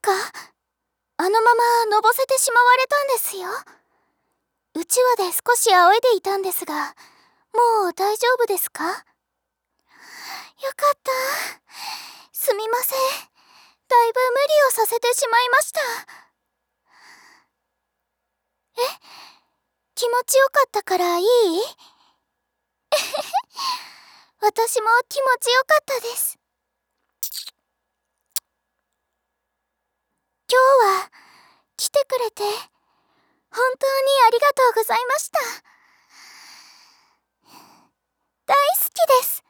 か？あのままのぼせてしまわれたんですよ。うちわで少し仰いでいたんですが、もう大丈夫ですか？よかった。すみません。だいぶ無理をさせてしまいました。え？気持ちよかったからいい？私も気持ちよかったです。今日は来てくれて本当にありがとうございました。大好きです。